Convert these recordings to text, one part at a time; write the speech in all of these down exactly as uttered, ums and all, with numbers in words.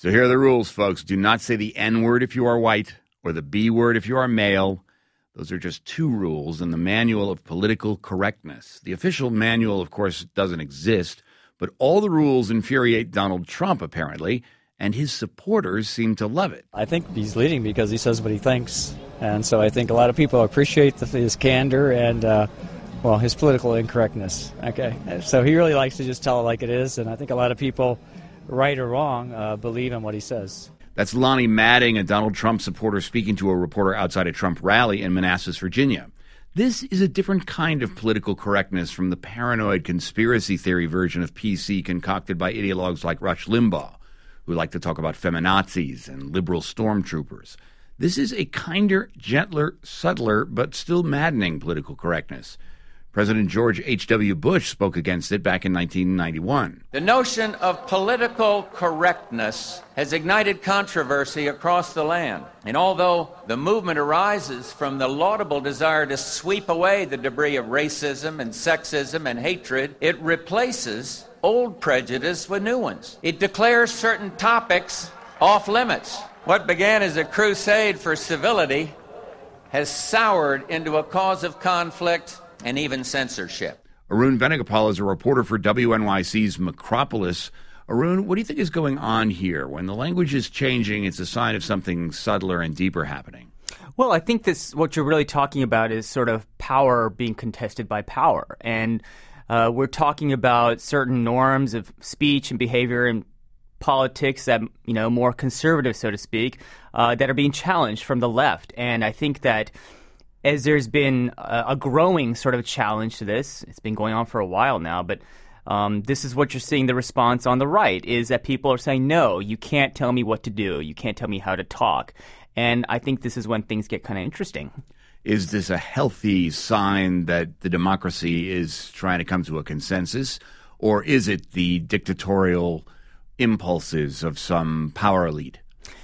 So here are the rules, folks. Do not say the N word if you are white or the B word if you are male. Those are just two rules in the Manual of Political Correctness. The official manual, of course, doesn't exist, but all the rules infuriate Donald Trump, apparently, and his supporters seem to love it. I think he's leading because he says what he thinks, and so I think a lot of people appreciate the, his candor and, uh, well, his political incorrectness. Okay, so he really likes to just tell it like it is, and I think a lot of people, right or wrong, uh, believe in what he says. That's Lonnie Madding, a Donald Trump supporter, speaking to a reporter outside a Trump rally in Manassas, Virginia. This is a different kind of political correctness from the paranoid conspiracy theory version of P C concocted by ideologues like Rush Limbaugh, who like to talk about feminazis and liberal stormtroopers. This is a kinder, gentler, subtler, but still maddening political correctness. President George H W. Bush spoke against it back in nineteen ninety-one. The notion of political correctness has ignited controversy across the land. And although the movement arises from the laudable desire to sweep away the debris of racism and sexism and hatred, it replaces old prejudice with new ones. It declares certain topics off limits. What began as a crusade for civility has soured into a cause of conflict and even censorship. Arun Venugopal is a reporter for W N Y C's Macropolis. Arun, what do you think is going on here? When the language is changing, it's a sign of something subtler and deeper happening. Well, I think this what you're really talking about is sort of power being contested by power. And uh, we're talking about certain norms of speech and behavior and politics that, you know, more conservative, so to speak, uh, that are being challenged from the left. And I think that as there's been a, a growing sort of challenge to this, it's been going on for a while now, but um, this is what you're seeing the response on the right, is that people are saying, no, you can't tell me what to do. You can't tell me how to talk. And I think this is when things get kind of interesting. Is this a healthy sign that the democracy is trying to come to a consensus, or is it the dictatorial impulses of some power elite?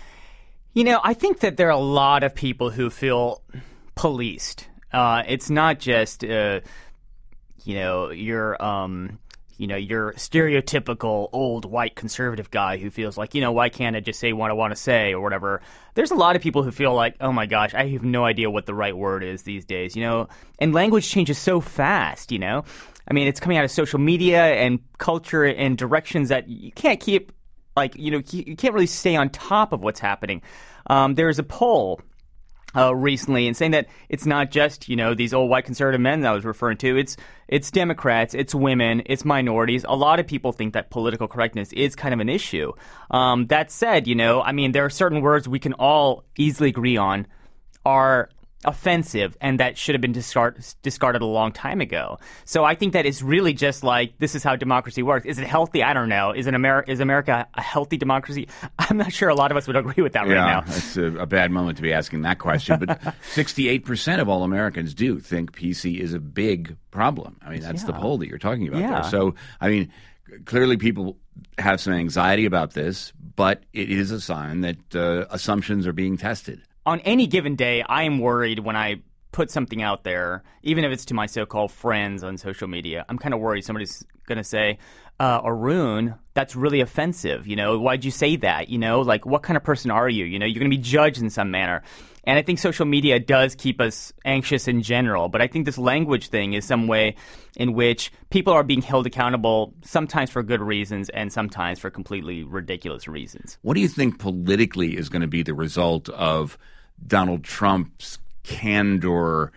You know, I think that there are a lot of people who feel policed. Uh, it's not just, uh, you know, your, um, you know, your stereotypical old white conservative guy who feels like, you know, why can't I just say what I want to say or whatever. There's a lot of people who feel like, oh my gosh, I have no idea what the right word is these days, you know, and language changes so fast, you know. I mean, it's coming out of social media and culture and directions that you can't keep, like, you know, you can't really stay on top of what's happening. Um, there's a poll Uh, recently, and saying that it's not just, you know, these old white conservative men that I was referring to. It's it's Democrats, it's women, it's minorities. A lot of people think that political correctness is kind of an issue. Um, that said, you know, I mean, there are certain words we can all easily agree on are offensive and that should have been discard- discarded a long time ago. So I think that it's really just like, this is how democracy works. Is it healthy? I don't know. Is it Amer- is America a healthy democracy? I'm not sure a lot of us would agree with that yeah, right now. It's a, a bad moment to be asking that question. But sixty-eight percent of all Americans do think P C is a big problem. I mean, that's yeah. the poll that you're talking about yeah. there. So, I mean, clearly people have some anxiety about this, but it is a sign that uh, assumptions are being tested. On any given day, I am worried when I put something out there, even if it's to my so-called friends on social media. I'm kind of worried somebody's going to say, uh, Arun, that's really offensive. You know, why'd you say that? You know, like, what kind of person are you? You know, you're going to be judged in some manner. And I think social media does keep us anxious in general. But I think this language thing is some way in which people are being held accountable, sometimes for good reasons and sometimes for completely ridiculous reasons. What do you think politically is going to be the result of Donald Trump's candor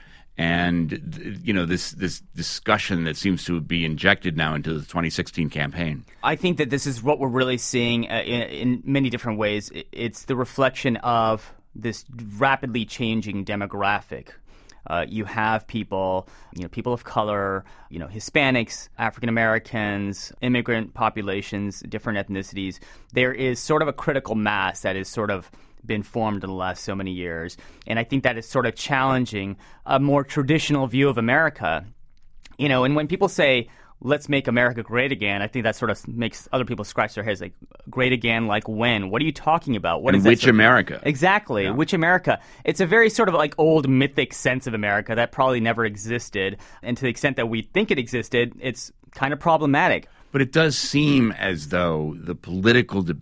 and, you know, this this discussion that seems to be injected now into the twenty sixteen campaign? I think that this is what we're really seeing uh, in, in many different ways. It's the reflection of this rapidly changing demographic. Uh, you have people, you know, people of color, you know, Hispanics, African Americans, immigrant populations, different ethnicities. There is sort of a critical mass that is sort of been formed in the last so many years. And I think that is sort of challenging a more traditional view of America. You know, and when people say, let's make America great again, I think that sort of makes other people scratch their heads, like, great again, like when? What are you talking about? What and is which that sort of- America? Exactly. Yeah. Which America? It's a very sort of like old mythic sense of America that probably never existed. And to the extent that we think it existed, it's kind of problematic. But it does seem as though the political debate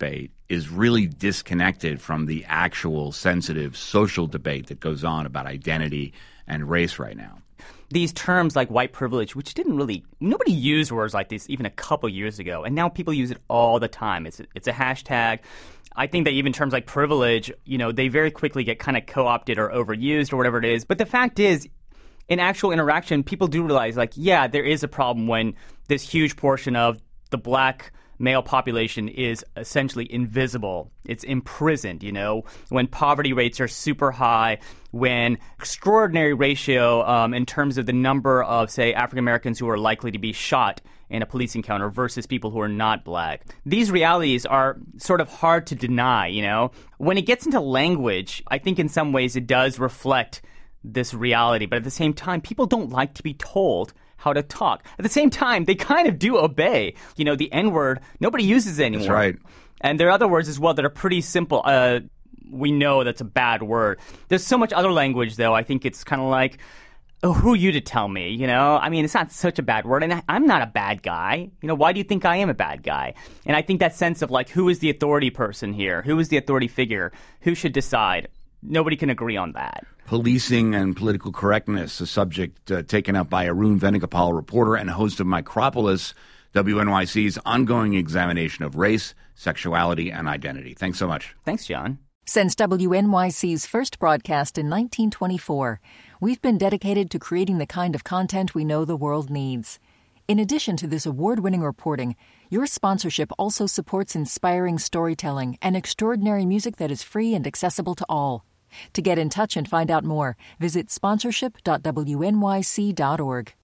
is really disconnected from the actual sensitive social debate that goes on about identity and race right now. These terms like white privilege, which didn't really – nobody used words like this even a couple years ago, and now people use it all the time. It's a, it's a hashtag. I think that even terms like privilege, you know, they very quickly get kind of co-opted or overused or whatever it is. But the fact is, in actual interaction, people do realize, like, yeah, there is a problem when this huge portion of the black male population is essentially invisible. It's imprisoned, you know, when poverty rates are super high, when extraordinary ratio um, in terms of the number of, say, African Americans who are likely to be shot in a police encounter versus people who are not black. These realities are sort of hard to deny, you know. When it gets into language, I think in some ways it does reflect this reality, but at the same time, people don't like to be told how to talk. At the same time, they kind of do obey. You know, the N-word, nobody uses it anymore. That's right. And there are other words as well that are pretty simple. Uh, we know that's a bad word. There's so much other language, though. I think it's kind of like, oh, who are you to tell me? You know, I mean, it's not such a bad word. And I, I'm not a bad guy. You know, why do you think I am a bad guy? And I think that sense of, like, who is the authority person here? Who is the authority figure? Who should decide? Nobody can agree on that. Policing and political correctness, a subject uh, taken up by Arun Venugopal, reporter and host of Micropolis, W N Y C's ongoing examination of race, sexuality, and identity. Thanks so much. Thanks, John. Since W N Y C's first broadcast in nineteen twenty-four, we've been dedicated to creating the kind of content we know the world needs. In addition to this award-winning reporting, your sponsorship also supports inspiring storytelling and extraordinary music that is free and accessible to all. To get in touch and find out more, visit sponsorship dot w n y c dot org.